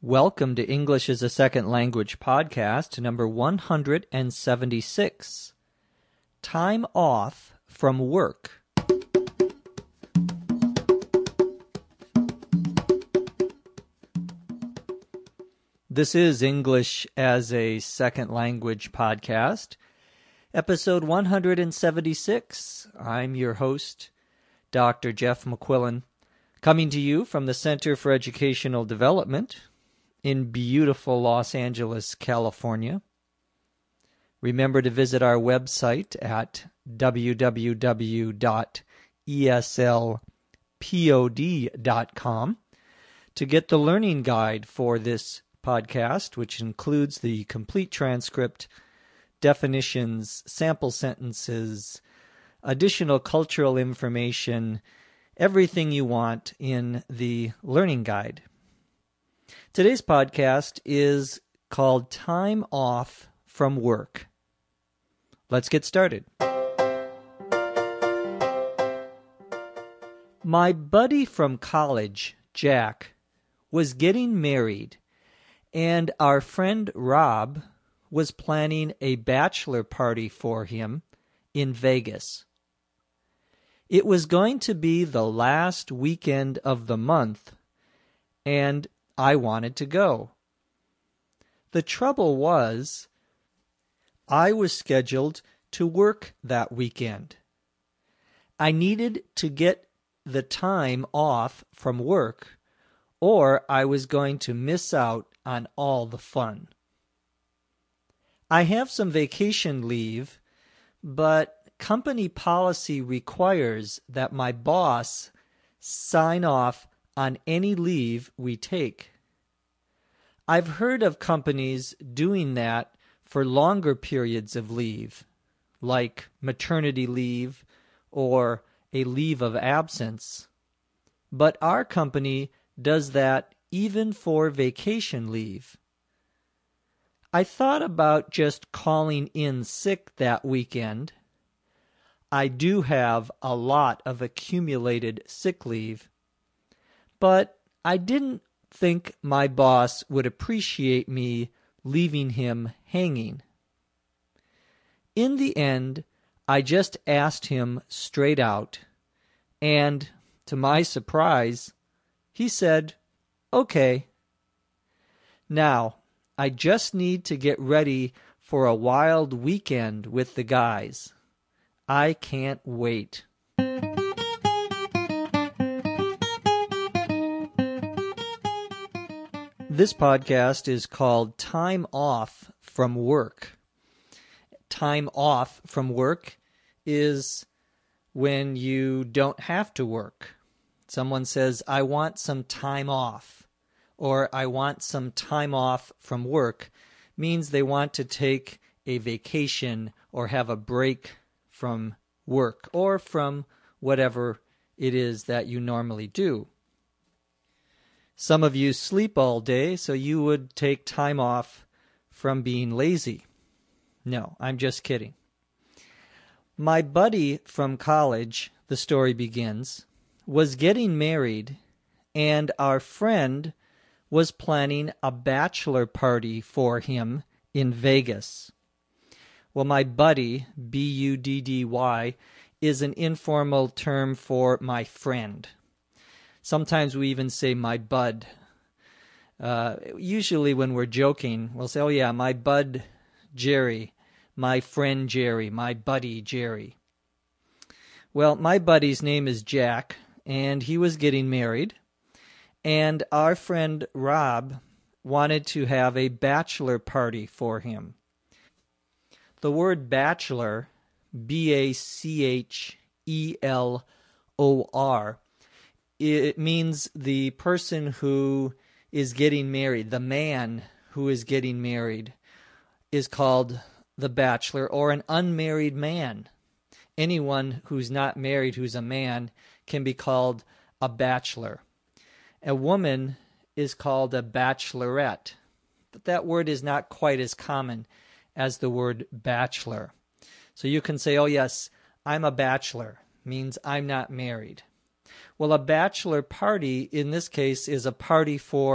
Welcome to English as a Second Language podcast, number 176. Time off from work. This is English as a Second Language podcast, episode 176. I'm your host, Dr. Jeff McQuillan, coming to you from the Center for Educational Development in beautiful Los Angeles, California. Remember to visit our website at www.eslpod.com to get the learning guide for this podcast, which includes the complete transcript, definitions, sample sentences, additional cultural information, everything you want in the learning guide. Today's podcast is called Time Off from Work. Let's get started. My buddy from college, Jack, was getting married, and our friend Rob was planning a bachelor party for him in Vegas. It was going to be the last weekend of the month, and I wanted to go. The trouble was, I was scheduled to work that weekend. I needed to get the time off from work, or I was going to miss out on all the fun. I have some vacation leave, but company policy requires that my boss sign off on any leave we take. I've heard of companies doing that for longer periods of leave, like maternity leave or a leave of absence. But our company does that even for vacation leave. I thought about just calling in sick that weekend. I do have a lot of accumulated sick leave, but I didn't think my boss would appreciate me leaving him hanging. In the end, I just asked him straight out, and to my surprise, he said, "Okay." Now, I just need to get ready for a wild weekend with the guys. I can't wait. This podcast is called Time Off from Work. Time off from work is when you don't have to work. Someone says, "I want some time off," or "I want some time off from work," means they want to take a vacation or have a break from work or from whatever it is that you normally do. Some of you sleep all day, so you would take time off from being lazy. No, I'm just kidding. My buddy from college, the story begins, was getting married, and our friend was planning a bachelor party for him in Vegas. Well, my buddy, B-U-D-D-Y, is an informal term for my friend. Sometimes we even say my bud. Usually when we're joking, we'll say, "Oh yeah, my bud Jerry, my friend Jerry, my buddy Jerry." Well, my buddy's name is Jack, and he was getting married, and our friend Rob wanted to have a bachelor party for him. The word bachelor, B-A-C-H-E-L-O-R, it means the person who is getting married, the man who is getting married, is called the bachelor, or an unmarried man. Anyone who's not married, who's a man, can be called a bachelor. A woman is called a bachelorette, but that word is not quite as common as the word bachelor. So you can say, "Oh yes, I'm a bachelor," means I'm not married. Well, a bachelor party in this case is a party for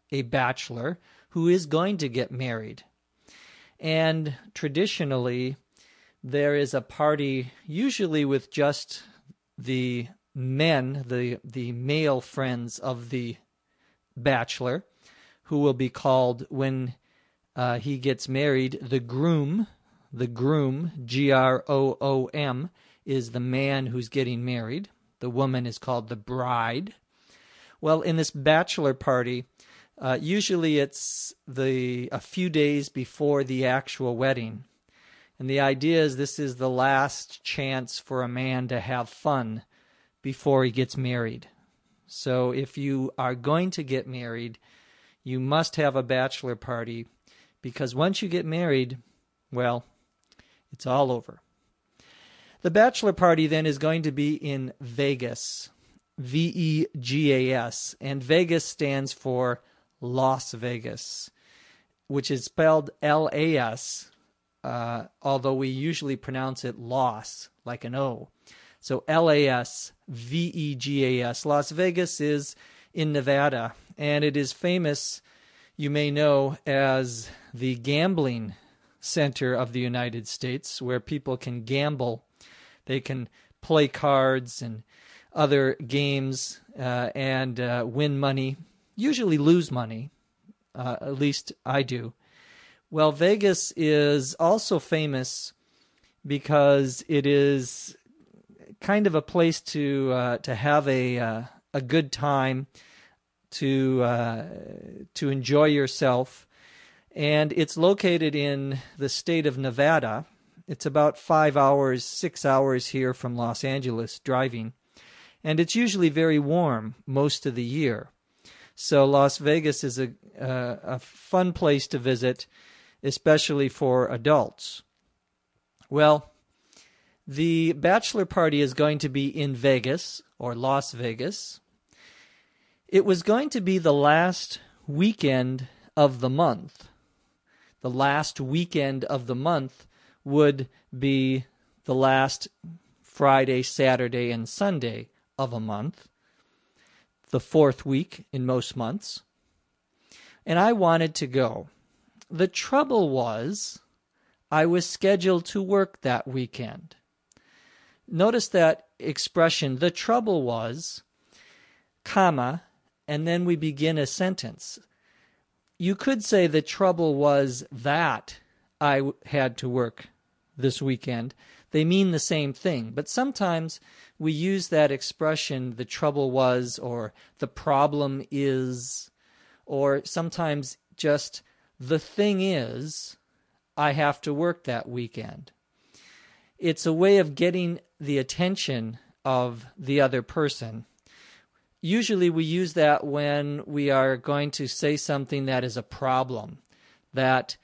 a bachelor who is going to get married. And traditionally, there is a party usually with just the men, the male friends of the bachelor, who will be called, when he gets married, the groom. The groom, Groom, is the man who's getting married. The woman is called the bride. Well, in this bachelor party, usually it's a few days before the actual wedding. And the idea is this is the last chance for a man to have fun before he gets married. So if you are going to get married, you must have a bachelor party, because once you get married, well, it's all over. The bachelor party then is going to be in Vegas, Vegas, and Vegas stands for Las Vegas, which is spelled Las, although we usually pronounce it Los, like an O. So Las, Vegas. Las Vegas is in Nevada, and it is famous, you may know, as the gambling center of the United States, where people can gamble. They can play cards and other games and win money, usually lose money, at least I do. Well, Vegas is also famous because it is kind of a place to have a good time, to enjoy yourself, and it's located in the state of Nevada. It's about 6 hours here from Los Angeles driving, and it's usually very warm most of the year. So Las Vegas is a fun place to visit, especially for adults. Well, the bachelor party is going to be in Vegas, or Las Vegas. It was going to be the last weekend of the month. The last weekend of the month would be the last Friday, Saturday, and Sunday of a month, the fourth week in most months. And I wanted to go. The trouble was, I was scheduled to work that weekend. Notice that expression, the trouble was, comma, and then we begin a sentence. You could say the trouble was that I had to work this weekend. They mean the same thing, but sometimes we use that expression, the trouble was, or the problem is, or sometimes just the thing is, I have to work that weekend. It's a way of getting the attention of the other person. Usually we use that when we are going to say something that is a problem, that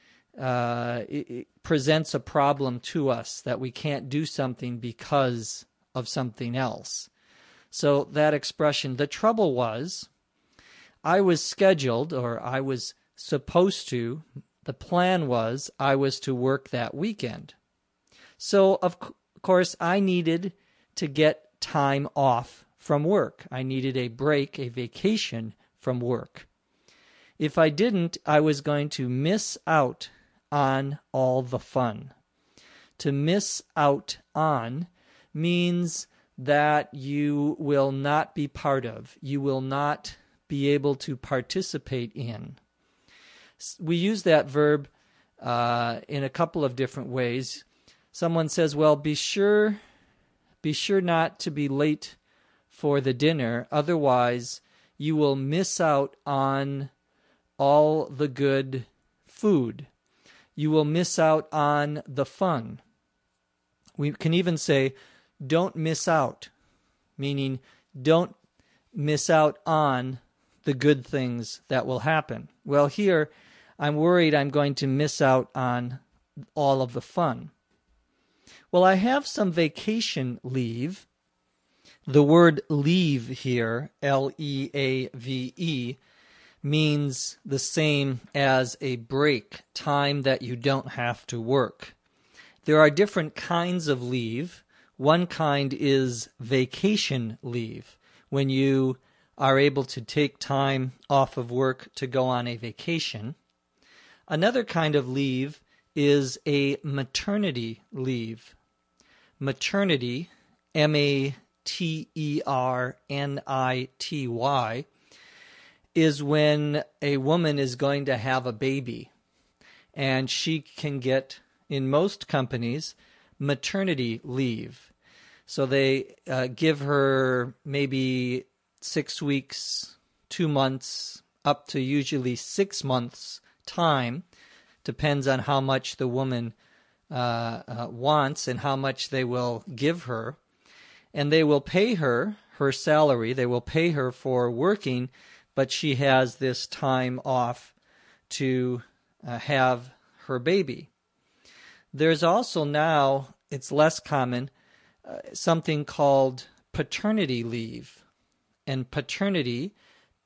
it presents a problem to us, that we can't do something because of something else. So that expression, the trouble was, I was scheduled, or I was supposed to, the plan was I was to work that weekend. So, of course, I needed to get time off from work. I needed a break, a vacation from work. If I didn't, I was going to miss out on all the fun. To miss out on means that you will not be part of, you will not be able to participate in. We use that verb in a couple of different ways. Someone says, well, be sure not to be late for the dinner, otherwise you will miss out on all the good food. You will miss out on the fun. We can even say, don't miss out, meaning don't miss out on the good things that will happen. Well, here, I'm worried I'm going to miss out on all of the fun. Well, I have some vacation leave. The word leave here, L-E-A-V-E, means the same as a break, time that you don't have to work. There are different kinds of leave. One kind is vacation leave, when you are able to take time off of work to go on a vacation. Another kind of leave is a maternity leave. Maternity, maternity, is when a woman is going to have a baby, and she can get, in most companies, maternity leave. So they give her maybe 6 weeks, 2 months, up to usually 6 months time. Depends on how much the woman wants and how much they will give her. And they will pay her salary. They will pay her for working, but she has this time off to have her baby. There's also now, it's less common, something called paternity leave. And paternity,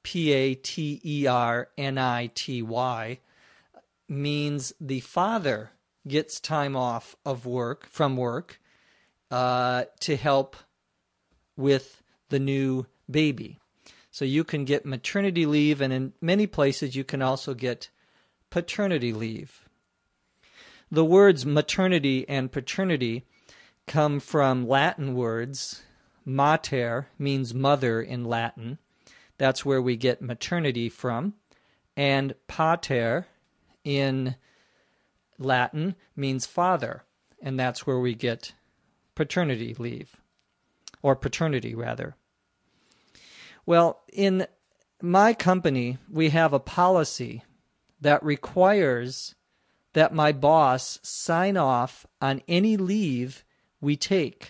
paternity, means the father gets time off from work to help with the new baby. So you can get maternity leave, and in many places you can also get paternity leave. The words maternity and paternity come from Latin words. Mater means mother in Latin. That's where we get maternity from. And pater in Latin means father, and that's where we get paternity leave, or paternity rather. Well, in my company, we have a policy that requires that my boss sign off on any leave we take.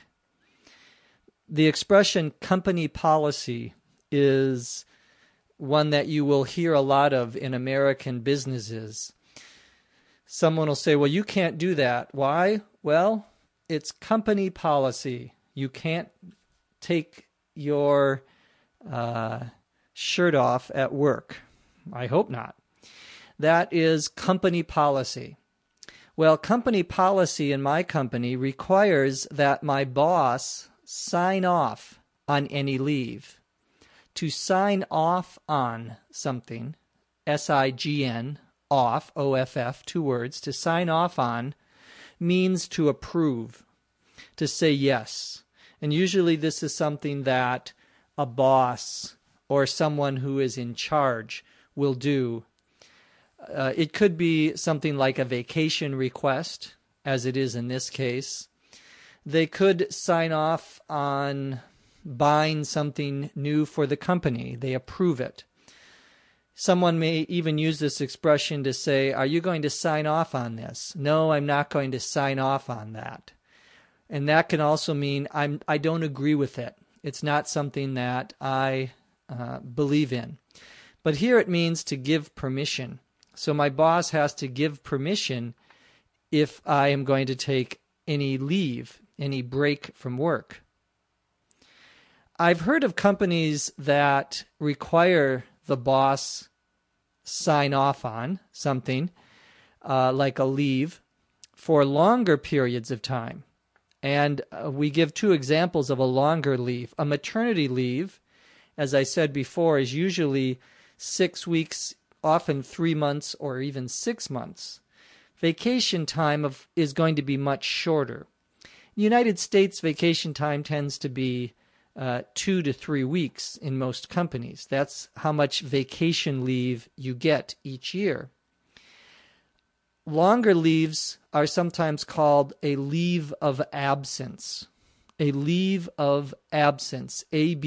The expression company policy is one that you will hear a lot of in American businesses. Someone will say, well, you can't do that. Why? Well, it's company policy. You can't take your shirt off at work. I hope not. That is company policy. Well, company policy in my company requires that my boss sign off on any leave. To sign off on something, S-I-G-N, off, O-F-F, 2 words, to sign off on means to approve, to say yes. And usually this is something that a boss or someone who is in charge will do. It could be something like a vacation request, as it is in this case. They could sign off on buying something new for the company. They approve it. Someone may even use this expression to say, are you going to sign off on this? No, I'm not going to sign off on that. And that can also mean I don't agree with it. It's not something that I believe in. But here it means to give permission. So my boss has to give permission if I am going to take any leave, any break from work. I've heard of companies that require the boss sign off on something like a leave for longer periods of time. And we give 2 examples of a longer leave. A maternity leave, as I said before, is usually 6 weeks, often 3 months or even 6 months. Vacation time is going to be much shorter. In the United States, vacation time tends to be 2 to 3 weeks in most companies. That's how much vacation leave you get each year. Longer leaves are sometimes called a leave of absence. A leave of absence,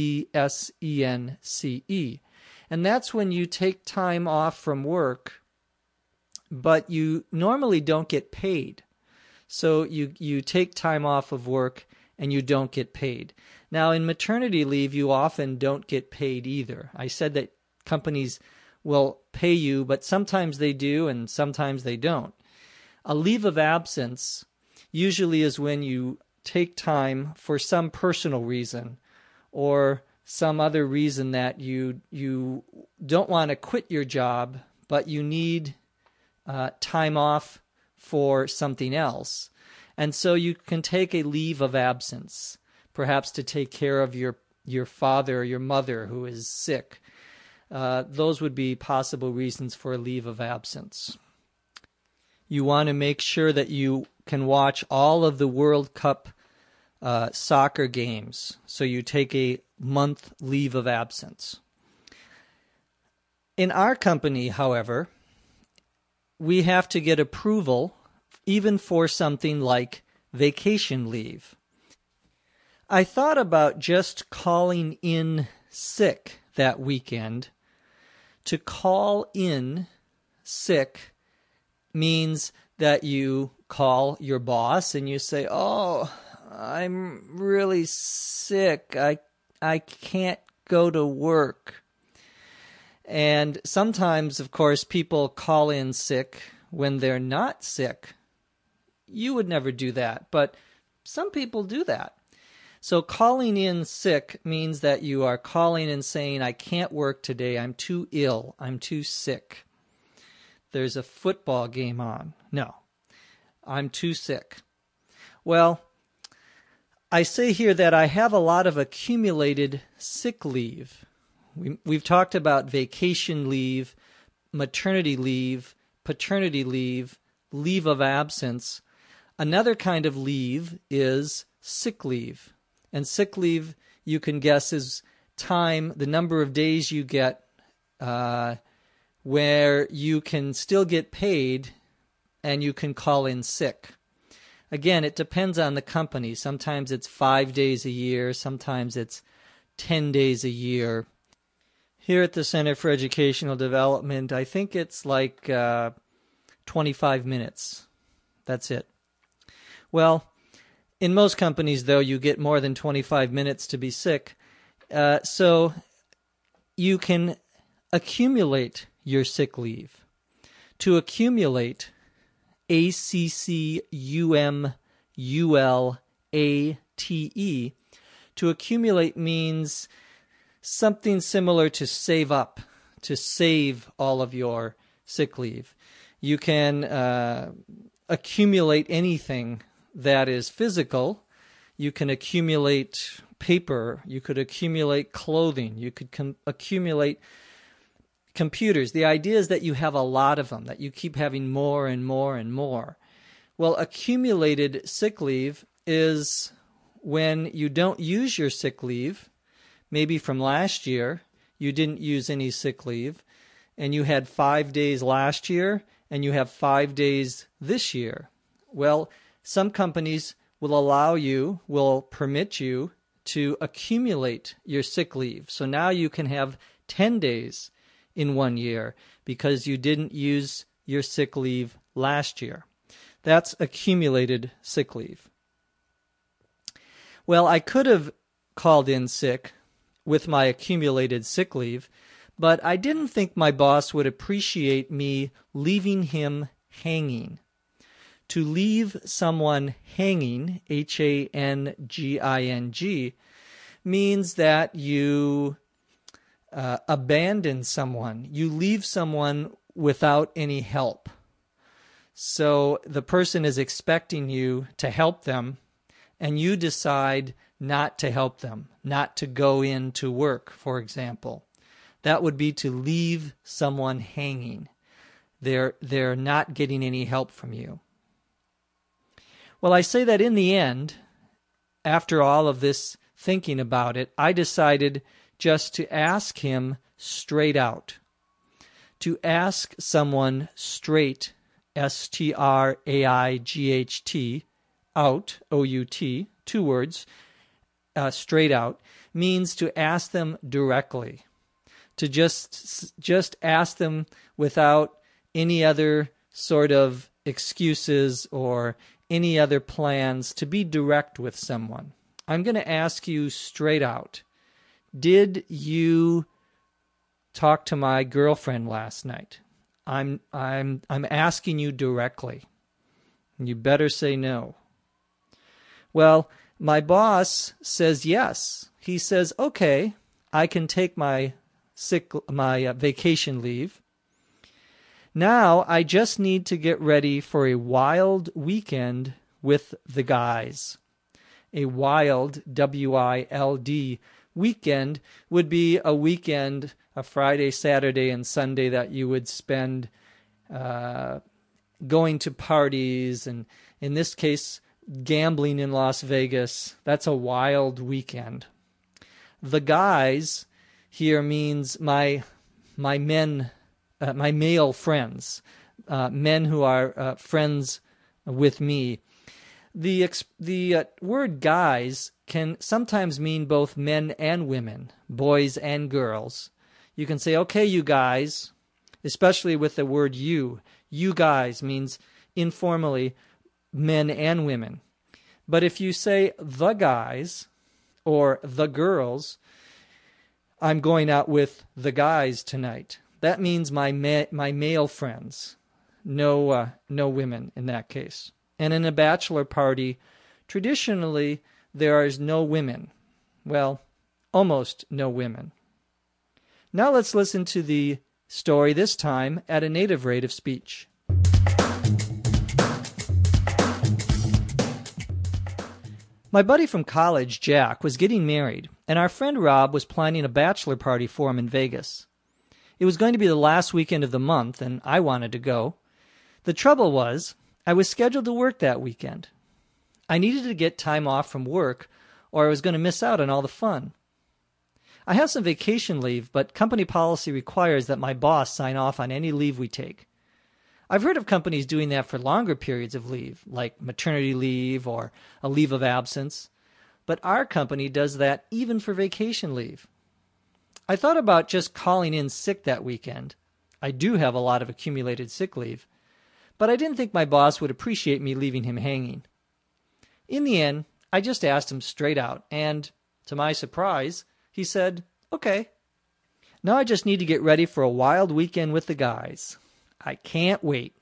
A-B-S-E-N-C-E. And that's when you take time off from work, but you normally don't get paid. So you take time off of work and you don't get paid. Now, in maternity leave, you often don't get paid either. I said that companies will pay you, but sometimes they do and sometimes they don't. A leave of absence usually is when you take time for some personal reason or some other reason that you don't want to quit your job, but you need time off for something else. And so you can take a leave of absence, perhaps to take care of your your father or your mother who is sick. Those would be possible reasons for a leave of absence. You want to make sure that you can watch all of the World Cup soccer games, so you take a month leave of absence. In our company, however, we have to get approval even for something like vacation leave. I thought about just calling in sick that weekend. To call in sick means that you call your boss and you say, "Oh, I'm really sick. I can't go to work." And sometimes, of course, people call in sick when they're not sick. You would never do that, but some people do that. So calling in sick means that you are calling and saying, "I can't work today. I'm too ill. I'm too sick. There's a football game on. No, I'm too sick." Well, I say here that I have a lot of accumulated sick leave. We've talked about vacation leave, maternity leave, paternity leave, leave of absence. Another kind of leave is sick leave. And sick leave, you can guess, is time, the number of days you get where you can still get paid and you can call in sick. Again, it depends on the company. Sometimes it's 5 days a year. Sometimes it's 10 days a year. Here at the Center for Educational Development, I think it's like 25 minutes. That's it. Well, in most companies, though, you get more than 25 minutes to be sick. So you can accumulate your sick leave. To accumulate, ACCUMULATE, to accumulate means something similar to save up, to save all of your sick leave. You can accumulate anything that is physical. You can accumulate paper. You could accumulate clothing. You could accumulate computers. The idea is that you have a lot of them, that you keep having more and more and more. Well, accumulated sick leave is when you don't use your sick leave. Maybe from last year, you didn't use any sick leave, and you had 5 days last year, and you have 5 days this year. Well, some companies will permit you to accumulate your sick leave. So now you can have 10 days in 1 year because you didn't use your sick leave last year. That's accumulated sick leave. Well, I could have called in sick with my accumulated sick leave, but I didn't think my boss would appreciate me leaving him hanging. To leave someone hanging, HANGING, means that you abandon someone. You leave someone without any help. So the person is expecting you to help them, and you decide not to help them, not to go in to work, for example. That would be to leave someone hanging. They're not getting any help from you. Well, I say that in the end, after all of this thinking about it, I decided just to ask him straight out. To ask someone straight, STRAIGHT, out, O-U-T, 2 words, straight out, means to ask them directly. To just ask them without any other sort of excuses or any other plans, to be direct with someone. I'm going to ask you straight out, did you talk to my girlfriend last night? I'm asking you directly. You better say no. Well, my boss says yes. He says, "Okay, I can take my vacation leave. Now I just need to get ready for a wild weekend with the guys." A wild, W-I-L-D, weekend would be a weekend, a Friday, Saturday, and Sunday that you would spend going to parties, and in this case, gambling in Las Vegas. That's a wild weekend. The guys here means my men, my male friends, men who are friends with me. The word guys can sometimes mean both men and women, boys and girls. You can say, okay, you guys, especially with the word you. You guys means informally men and women. But if you say the guys or the girls, I'm going out with the guys tonight. That means my male friends. No women in that case. And in a bachelor party, traditionally, there is no women. Well, almost no women. Now let's listen to the story, this time at a native rate of speech. My buddy from college, Jack, was getting married, and our friend Rob was planning a bachelor party for him in Vegas. It was going to be the last weekend of the month, and I wanted to go. The trouble was, I was scheduled to work that weekend. I needed to get time off from work, or I was going to miss out on all the fun. I have some vacation leave, but company policy requires that my boss sign off on any leave we take. I've heard of companies doing that for longer periods of leave, like maternity leave or a leave of absence, but our company does that even for vacation leave. I thought about just calling in sick that weekend. I do have a lot of accumulated sick leave, but I didn't think my boss would appreciate me leaving him hanging. In the end, I just asked him straight out, and, to my surprise, he said, okay. Now I just need to get ready for a wild weekend with the guys. I can't wait.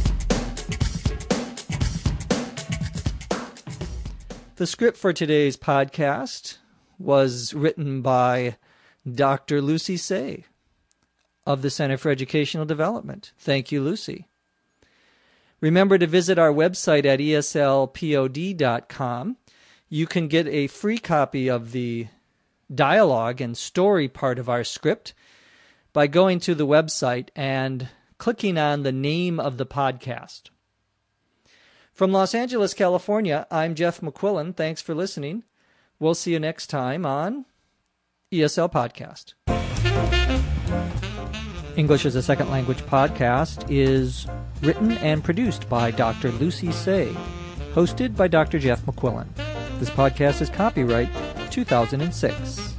The script for today's podcast was written by Dr. Lucy Say of the Center for Educational Development. Thank you, Lucy. Remember to visit our website at eslpod.com. You can get a free copy of the dialogue and story part of our script by going to the website and clicking on the name of the podcast. From Los Angeles, California, I'm Jeff McQuillan. Thanks for listening. We'll see you next time on ESL Podcast. English as a Second Language podcast is written and produced by Dr. Lucy Say, hosted by Dr. Jeff McQuillan. This podcast is copyright 2006.